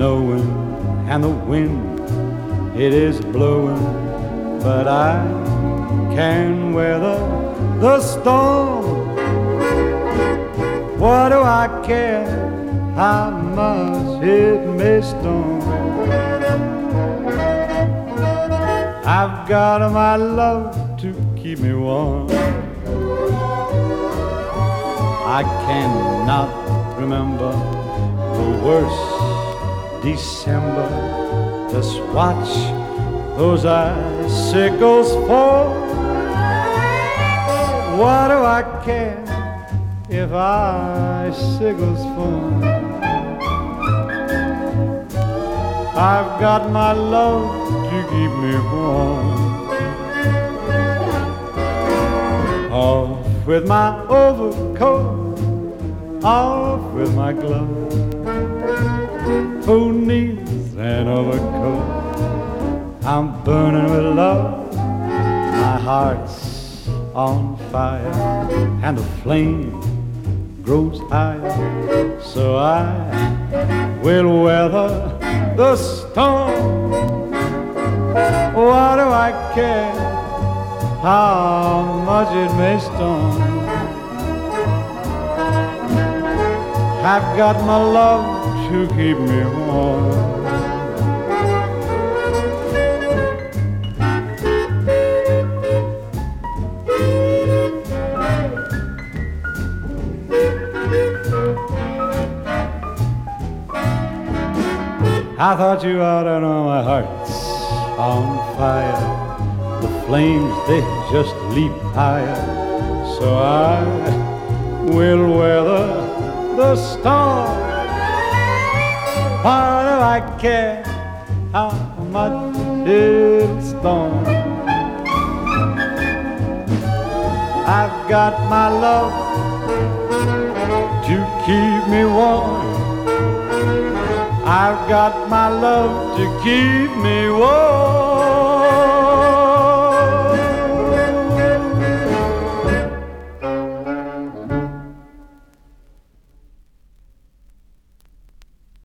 snowing and the wind, it is blowing, but I can weather the storm. What do I care how much it may storm? I've got my love to keep me warm. I cannot remember the worst December. Just watch those icicles fall. What do I care if icicles fall? I've got my love to keep me warm. Off with my overcoat, off with my gloves. Who needs an overcoat? I'm burning with love. My heart's on fire and the flame grows higher, so I will weather the storm. What do I care how much it may storm? I've got my love to keep me warm. I thought you ought to know my heart's on fire. The flames, they just leap higher, so I will weather the storm. Why do I care how much it'll storm? I've got my love to keep me warm. I've got my love to keep me warm.